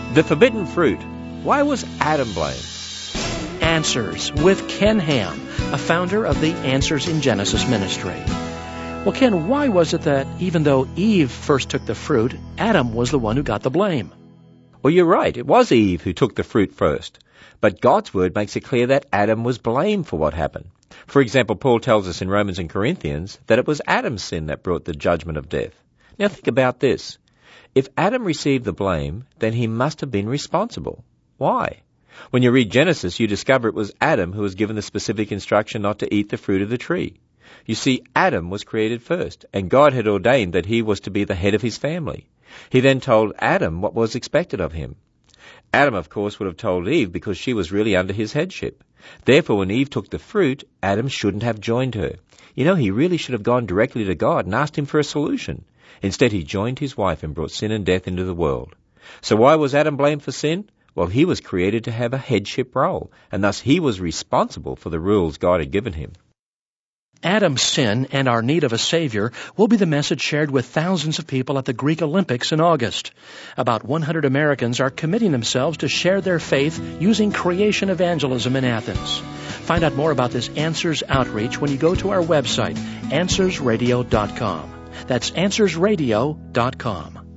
The forbidden fruit. Why was Adam blamed? Answers with Ken Ham, a founder of the Answers in Genesis ministry. Well, Ken, why was it that even though Eve first took the fruit, Adam was the one who got the blame? Well, you're right. It was Eve who took the fruit first. But God's word makes it clear that Adam was blamed for what happened. For example, Paul tells us in Romans and Corinthians that it was Adam's sin that brought the judgment of death. Now think about this. If Adam received the blame, then he must have been responsible. Why? When you read Genesis, you discover it was Adam who was given the specific instruction not to eat the fruit of the tree. You see, Adam was created first, and God had ordained that he was to be the head of his family. He then told Adam what was expected of him. Adam, of course, would have told Eve because she was really under his headship. Therefore, when Eve took the fruit, Adam shouldn't have joined her. You know, he really should have gone directly to God and asked him for a solution. Instead, he joined his wife and brought sin and death into the world. So why was Adam blamed for sin? Well, he was created to have a headship role, and thus he was responsible for the rules God had given him. Adam's sin and our need of a Savior will be the message shared with thousands of people at the Greek Olympics in August. About 100 Americans are committing themselves to share their faith using creation evangelism in Athens. Find out more about this Answers outreach when you go to our website, AnswersRadio.com. That's AnswersRadio.com.